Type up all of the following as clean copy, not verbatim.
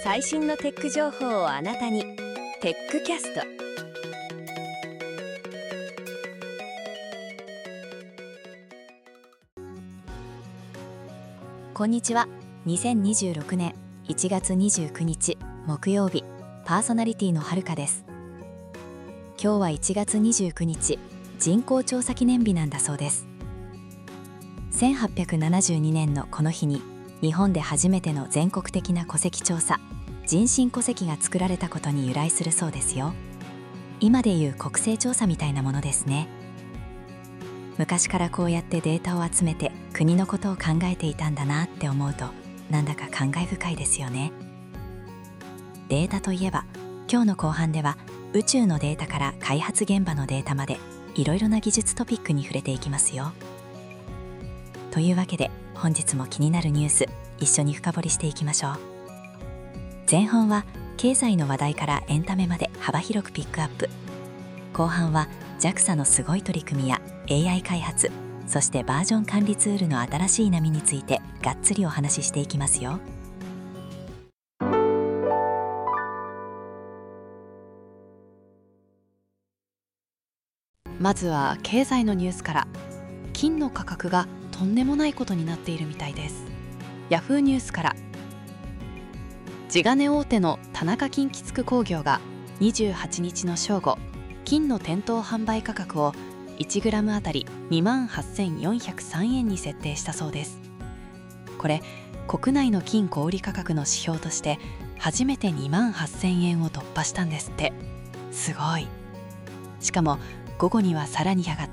最新のテック情報をあなたに。テックキャスト。 こんにちは。2026年1月29日木曜日、パーソナリティのはるかです。今日は1月29日、人口調査記念日なんだそうです。1872年のこの日に、日本で初めての全国的な戸籍調査、人身戸籍が作られたことに由来するそうですよ。今でいう国勢調査みたいなものですね。昔からこうやってデータを集めて国のことを考えていたんだなって思うと、なんだか感慨深いですよね。データといえば、今日の後半では宇宙のデータから開発現場のデータまで、いろいろな技術トピックに触れていきますよ。というわけで、本日も気になるニュース、一緒に深掘りしていきましょう。前半は経済の話題からエンタメまで幅広くピックアップ。後半は JAXA のすごい取り組みや AI 開発、そしてバージョン管理ツールの新しい波についてがっつりお話ししていきますよ。 まずは経済のニュースから。金の価格がとんでもないことになっているみたいです。ヤフーニュースから。地金大手の田中金畿築工業が28日の正午、金の店頭販売価格を 1g あたり 28,403 円に設定したそうです。これ、国内の金小売価格の指標として初めて 28,000 円を突破したんですって。すごい。しかも午後にはさらに上がって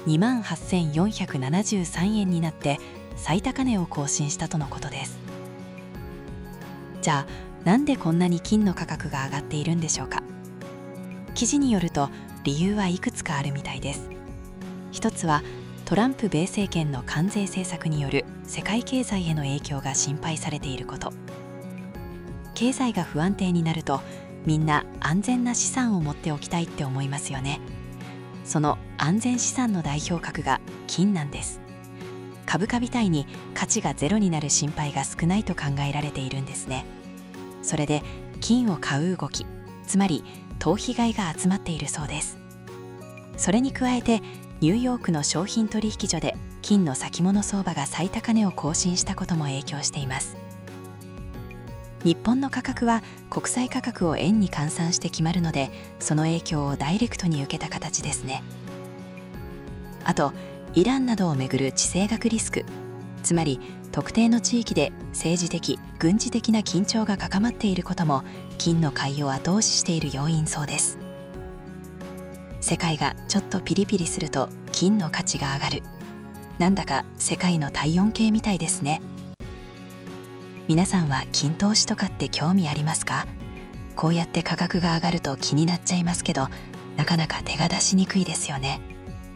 28,473 円になって最高値を更新したとのことです。じゃあ、なんでこんなに金の価格が上がっているんでしょうか。記事によると、理由はいくつかあるみたいです。一つは、トランプ米政権の関税政策による世界経済への影響が心配されていること。経済が不安定になると、みんな安全な資産を持っておきたいって思いますよね。その安全資産の代表格が金なんです。株価みたいに価値がゼロになる心配が少ないと考えられているんですね。それで金を買う動き、つまり逃避買いが集まっているそうです。それに加えて、ニューヨークの商品取引所で金の先物相場が最高値を更新したことも影響しています。日本の価格は国際価格を円に換算して決まるので、その影響をダイレクトに受けた形ですね。あと、イランなどをめぐる地政学リスク、つまり特定の地域で政治的・軍事的な緊張が高まっていることも金の買いを後押ししている要因そうです。世界がちょっとピリピリすると金の価値が上がる。なんだか世界の体温計みたいですね。皆さんは金投資とかって興味ありますか？こうやって価格が上がると気になっちゃいますけど、なかなか手が出しにくいですよね。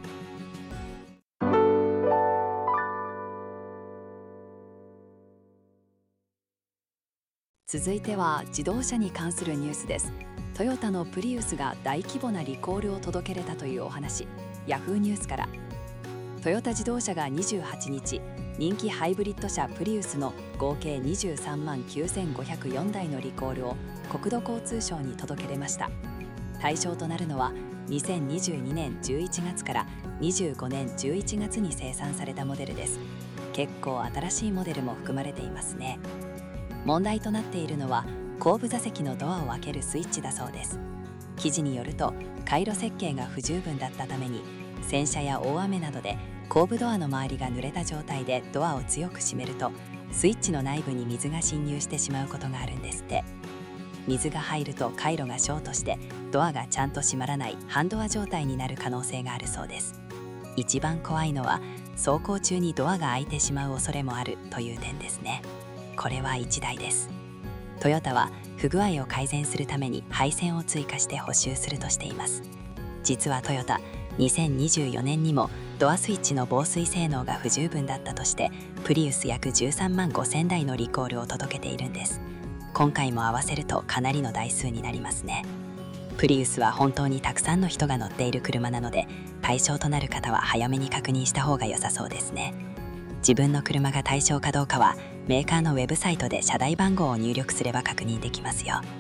続いては自動車に関するニュースです。トヨタのプリウスが大規模なリコールを届けれたというお話。ヤフーニュースから。トヨタ自動車が28日、人気ハイブリッド車プリウスの合計23万9504台のリコールを国土交通省に届け出ました。対象となるのは2022年11月から25年11月に生産されたモデルです。結構新しいモデルも含まれていますね。問題となっているのは後部座席のドアを開けるスイッチだそうです。記事によると、回路設計が不十分だったために、洗車や大雨などで後部ドアの周りが濡れた状態でドアを強く閉めると、スイッチの内部に水が侵入してしまうことがあるんですって。水が入ると回路がショートして、ドアがちゃんと閉まらない半ドア状態になる可能性があるそうです。一番怖いのは、走行中にドアが開いてしまう恐れもあるという点ですね。これは一大です。トヨタは不具合を改善するために配線を追加して補修するとしています。実はトヨタ、2024年にもドアスイッチの防水性能が不十分だったとして、プリウス約13万5000台のリコールを届けているんです。今回も合わせるとかなりの台数になりますね。プリウスは本当にたくさんの人が乗っている車なので、対象となる方は早めに確認した方が良さそうですね。自分の車が対象かどうかはメーカーのウェブサイトで車台番号を入力すれば確認できますよ。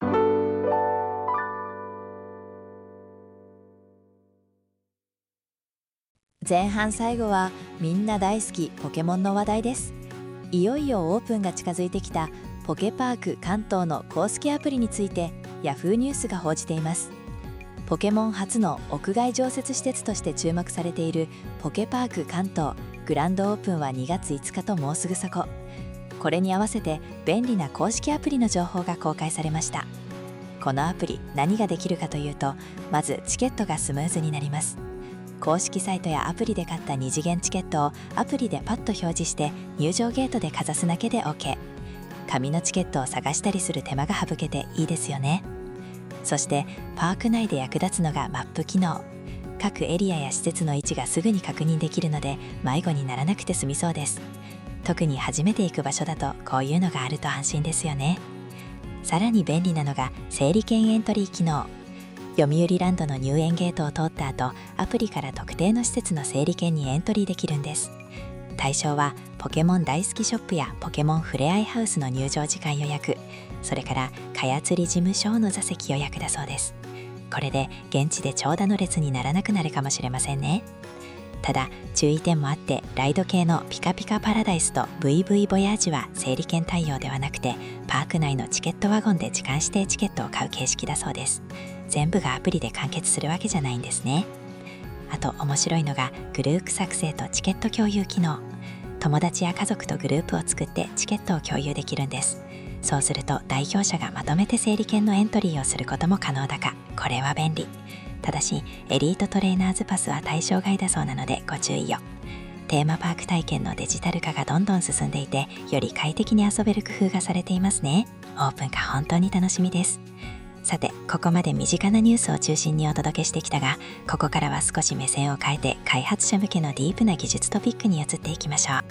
前半最後はみんな大好きポケモンの話題です。いよいよオープンが近づいてきたポケパーク関東の公式アプリについてヤフーニュースが報じています。ポケモン初の屋外常設施設として注目されているポケパーク関東グランドオープンは2月5日ともうすぐそこ。これに合わせて便利な公式アプリの情報が公開されました。このアプリ何ができるかというと、まずチケットがスムーズになります。公式サイトやアプリで買った2次元チケットをアプリでパッと表示して入場ゲートでかざすだけで OK。 紙のチケットを探したりする手間が省けていいですよね。そしてパーク内で役立つのがマップ機能。各エリアや施設の位置がすぐに確認できるので迷子にならなくて済みそうです。特に初めて行く場所だとこういうのがあると安心ですよね。さらに便利なのが整理券エントリー機能。読売ランドの入園ゲートを通った後、アプリから特定の施設の整理券にエントリーできるんです。対象はポケモン大好きショップやポケモンふれあいハウスの入場時間予約、それからかやつり事務所の座席予約だそうです。これで現地で長蛇の列にならなくなるかもしれませんね。ただ注意点もあって、ライド系のピカピカパラダイスと VV ボヤージュは整理券対応ではなくて、パーク内のチケットワゴンで時間指定チケットを買う形式だそうです。全部がアプリで完結するわけじゃないんですね。あと面白いのがグループ作成とチケット共有機能。友達や家族とグループを作ってチケットを共有できるんです。そうすると代表者がまとめて整理券のエントリーをすることも可能だか、これは便利。ただしエリートトレーナーズパスは対象外だそうなのでご注意を。テーマパーク体験のデジタル化がどんどん進んでいて、より快適に遊べる工夫がされていますね。オープンが本当に楽しみです。さて、ここまで身近なニュースを中心にお届けしてきたが、ここからは少し目線を変えて開発者向けのディープな技術トピックに移っていきましょう。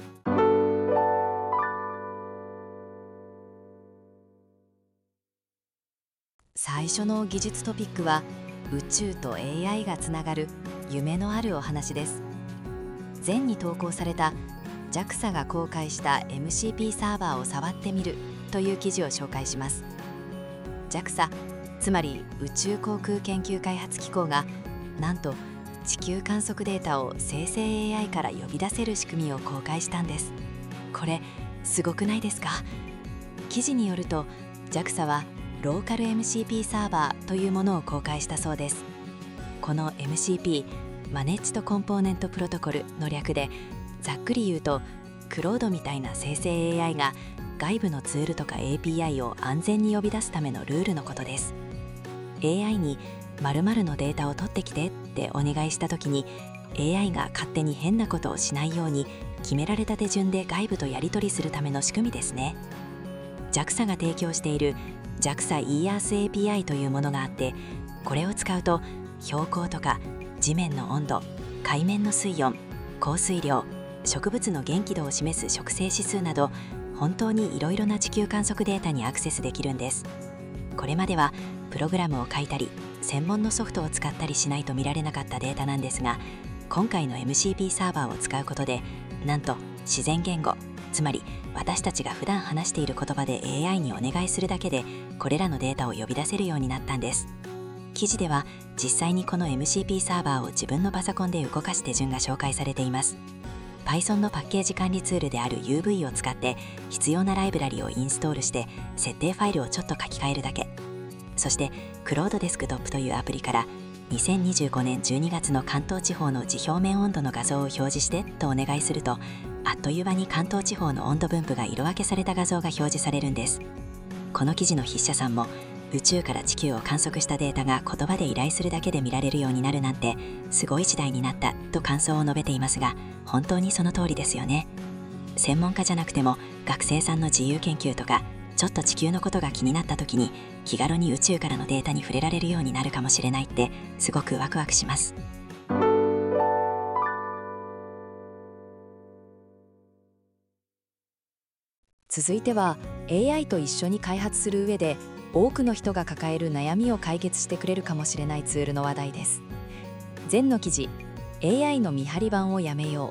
最初の技術トピックは宇宙と AI がつながる夢のあるお話です。前に投稿された JAXA が公開した MCP サーバーを触ってみるという記事を紹介します。 JAXA、つまり宇宙航空研究開発機構がなんと地球観測データを生成 AI から呼び出せる仕組みを公開したんです。これすごくないですか？記事によると JAXA はローカル MCP サーバーというものを公開したそうです。この MCP、マネッジドコンポーネントプロトコルの略で、ざっくり言うとクロードみたいな生成 AI が外部のツールとか API を安全に呼び出すためのルールのことです。AI に〇〇のデータを取ってきてってお願いしたときに AI が勝手に変なことをしないように決められた手順で外部とやり取りするための仕組みですね。 JAXA が提供している JAXA eArth API というものがあって、これを使うと標高とか地面の温度、海面の水温、降水量、植物の元気度を示す植生指数など本当にいろいろな地球観測データにアクセスできるんです。これまではプログラムを書いたり専門のソフトを使ったりしないと見られなかったデータなんですが、今回の MCP サーバーを使うことでなんと自然言語、つまり私たちが普段話している言葉で AI にお願いするだけでこれらのデータを呼び出せるようになったんです。記事では実際にこの MCP サーバーを自分のパソコンで動かす手順が紹介されています。 Python のパッケージ管理ツールである UV を使って必要なライブラリをインストールして設定ファイルをちょっと書き換えるだけ。そしてクロードデスクトップというアプリから2025年12月の関東地方の地表面温度の画像を表示してとお願いすると、あっという間に関東地方の温度分布が色分けされた画像が表示されるんです。この記事の筆者さんも宇宙から地球を観測したデータが言葉で依頼するだけで見られるようになるなんてすごい時代になったと感想を述べていますが、本当にその通りですよね。専門家じゃなくても学生さんの自由研究とかちょっと地球のことが気になった時に気軽に宇宙からのデータに触れられるようになるかもしれないってすごくワクワクします。 続いては AI と一緒に開発する上で多くの人が抱える悩みを解決してくれるかもしれないツールの話題です。前の記事 AI の見張り版をやめよう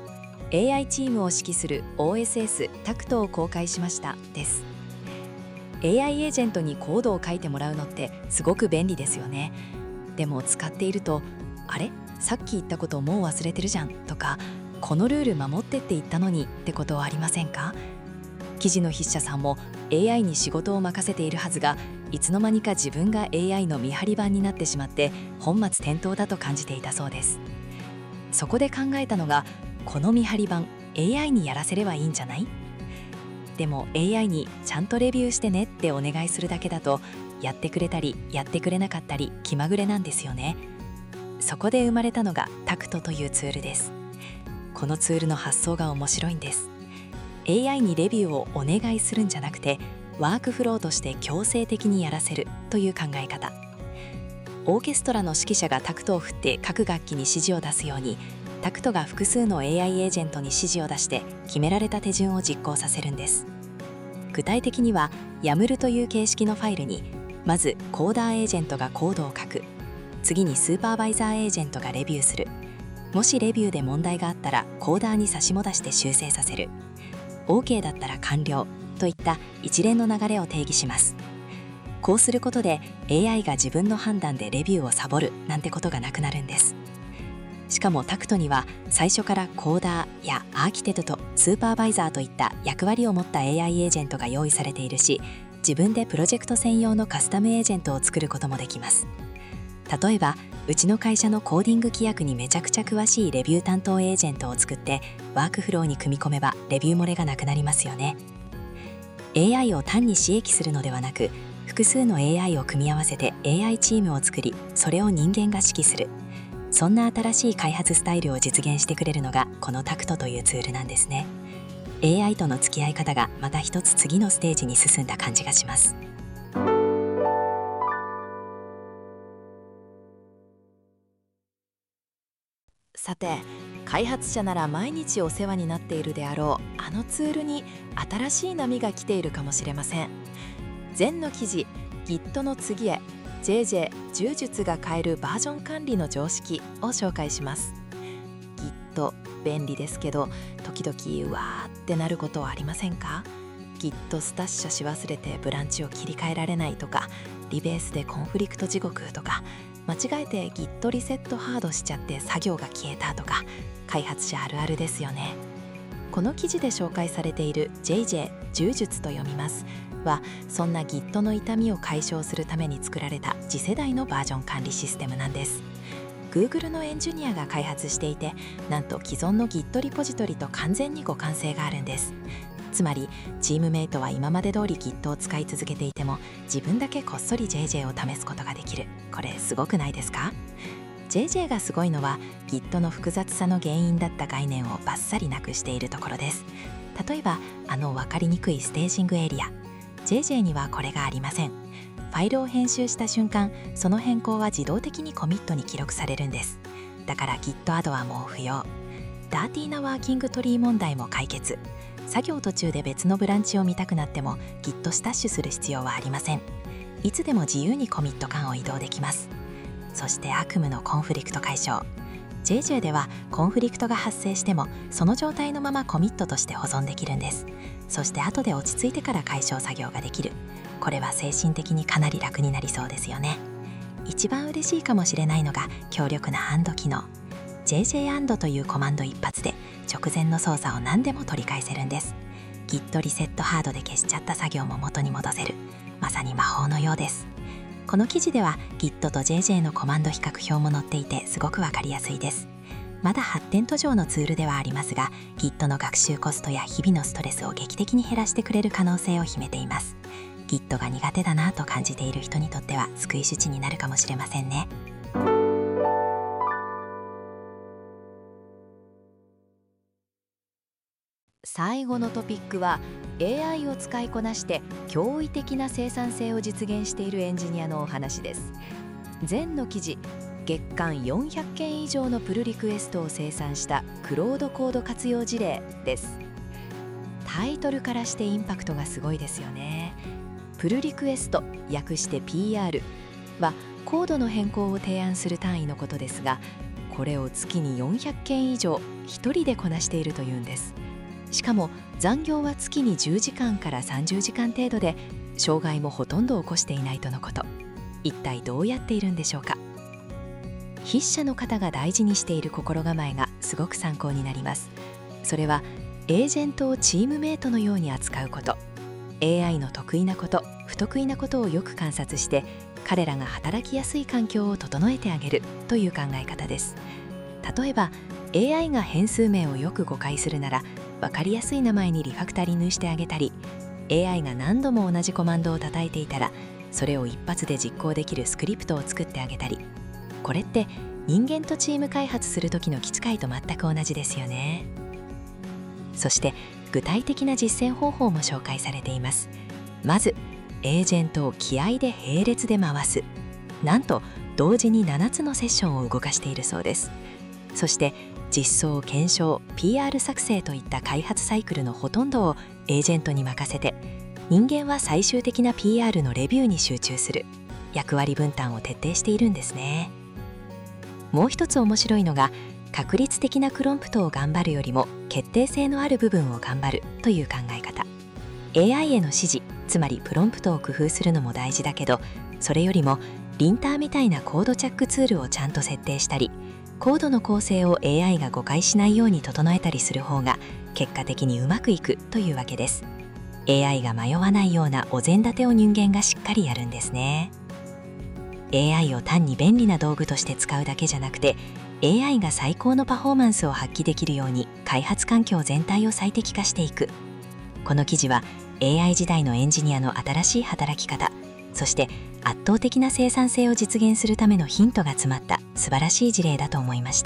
AI チームを指揮する OSS タクトを公開しましたです。AI エージェントにコードを書いてもらうのってすごく便利ですよね。でも使っていると、あれ?さっき言ったこともう忘れてるじゃんとか、このルール守ってって言ったのにってことはありませんか？記事の筆者さんも AI に仕事を任せているはずが、いつの間にか自分が AI の見張り番になってしまって本末転倒だと感じていたそうです。そこで考えたのが、この見張り番 AI にやらせればいいんじゃない？でも AI にちゃんとレビューしてねってお願いするだけだと、やってくれたりやってくれなかったり気まぐれなんですよね。そこで生まれたのがタクトというツールです。このツールの発想が面白いんです。 AI にレビューをお願いするんじゃなくて、ワークフローとして強制的にやらせるという考え方。オーケストラの指揮者がタクトを振って各楽器に指示を出すように、タクトが複数の AI エージェントに指示を出して決められた手順を実行させるんです。具体的には YAML という形式のファイルに、まずコーダーエージェントがコードを書く、次にスーパーバイザーエージェントがレビューする、もしレビューで問題があったらコーダーに差し戻して修正させる、 OK だったら完了といった一連の流れを定義します。こうすることで AI が自分の判断でレビューをサボるなんてことがなくなるんです。しかもタクトには最初からコーダーやアーキテクト、スーパーバイザーといった役割を持った AI エージェントが用意されているし、自分でプロジェクト専用のカスタムエージェントを作ることもできます。例えばうちの会社のコーディング規約にめちゃくちゃ詳しいレビュー担当エージェントを作ってワークフローに組み込めば、レビュー漏れがなくなりますよね。 AI を単に刺激するのではなく、複数の AI を組み合わせて AI チームを作り、それを人間が指揮する、そんな新しい開発スタイルを実現してくれるのがこのタクトというツールなんですね。 AI との付き合い方がまた一つ次のステージに進んだ感じがします。 さて、開発者なら毎日お世話になっているであろうあのツールに新しい波が来ているかもしれません。前の記事 Git の次へ JJ 柔術が変えるバージョン管理の常識を紹介します。 Git 便利ですけど、時々うわーってなることはありませんか？ Git スタッシャし忘れてブランチを切り替えられないとか、リベースでコンフリクト地獄とか、間違えて Git リセットハードしちゃって作業が消えたとか、開発者あるあるですよね。この記事で紹介されている JJ 柔術と読みますは、そんな Git の痛みを解消するために作られた次世代のバージョン管理システムなんです。 Google のエンジニアが開発していて、なんと既存の Git リポジトリと完全に互換性があるんです。つまりチームメイトは今まで通り Git を使い続けていても、自分だけこっそり JJ を試すことができる。これすごくないですか？ JJ がすごいのは Git の複雑さの原因だった概念をバッサリなくしているところです。例えば分かりにくいステージングエリア、 JJ にはこれがありません。ファイルを編集した瞬間、その変更は自動的にコミットに記録されるんです。だから Git アドはもう不要。ダーティーなワーキングトリー問題も解決。作業途中で別のブランチを見たくなっても Git スタッシュする必要はありません。いつでも自由にコミット間を移動できます。そして悪夢のコンフリクト解消。 JJ ではコンフリクトが発生してもその状態のままコミットとして保存できるんです。そして後で落ち着いてから解消作業ができる。これは精神的にかなり楽になりそうですよね。一番嬉しいかもしれないのが強力なAND機能。 JJ& というコマンド一発で直前の操作を何でも取り返せるんです。 Git リセットハードで消しちゃった作業も元に戻せる。まさに魔法のようです。この記事では Git と JJ のコマンド比較表も載っていてすごくわかりやすいです。まだ発展途上のツールではありますが、 Git の学習コストや日々のストレスを劇的に減らしてくれる可能性を秘めています。 Git が苦手だなと感じている人にとっては救い手になるかもしれませんね。 最後のトピックは AI を使いこなして驚異的な生産性を実現しているエンジニアのお話です。前の記事、月間400件以上のプルリクエストを生産したクロードコード活用事例です。タイトルからしてインパクトがすごいですよね。プルリクエスト、略して PR はコードの変更を提案する単位のことですが、 これを月に400件以上一人でこなしているというんです。しかも残業は月に10時間から30時間程度で、障害もほとんど起こしていないとのこと。一体どうやっているんでしょうか。筆者の方が大事にしている心構えがすごく参考になります。それはエージェントをチームメイトのように扱うこと。 AI の得意なこと、不得意なことをよく観察して、彼らが働きやすい環境を整えてあげるという考え方です。例えば AI が変数名をよく誤解するなら、分かりやすい名前にリファクタリングしてあげたり、 AI が何度も同じコマンドを叩いていたら、それを一発で実行できるスクリプトを作ってあげたり、これって人間とチーム開発する時の機械と全く同じですよね。そして具体的な実践方法も紹介されています。まずエージェントを気合で並列で回す。なんと同時に7つのセッションを動かしているそうです。そして実装、検証、PR 作成といった開発サイクルのほとんどをエージェントに任せて、人間は最終的な PR のレビューに集中する役割分担を徹底しているんですね。もう一つ面白いのが、確率的なプロンプトを頑張るよりも決定性のある部分を頑張るという考え方。 AI への指示、つまりプロンプトを工夫するのも大事だけど、それよりもリンターみたいなコードチャックツールをちゃんと設定したり、コードの構成を AI が誤解しないように整えたりする方が結果的にうまくいくというわけです。 AI が迷わないようなお膳立てを人間がしっかりやるんですね。 AI を単に便利な道具として使うだけじゃなくて、 AI が最高のパフォーマンスを発揮できるように開発環境全体を最適化していく。この記事は AI 時代のエンジニアの新しい働き方、そして圧倒的な生産性を実現するためのヒントが詰まった素晴らしい事例だと思いました。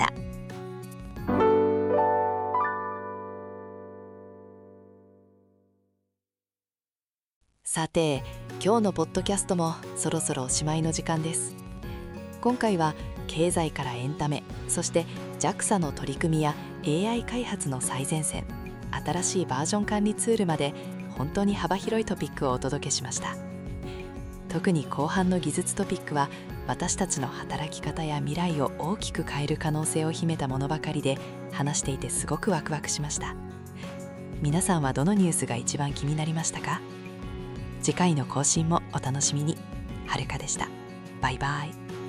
さて、今日のポッドキャストもそろそろおしまいの時間です。今回は経済からエンタメ、そして JAXA の取り組みや AI 開発の最前線、新しいバージョン管理ツールまで、本当に幅広いトピックをお届けしました。特に後半の技術トピックは、私たちの働き方や未来を大きく変える可能性を秘めたものばかりで、話していてすごくワクワクしました。皆さんはどのニュースが一番気になりましたか？次回の更新もお楽しみに。はるかでした。バイバイ。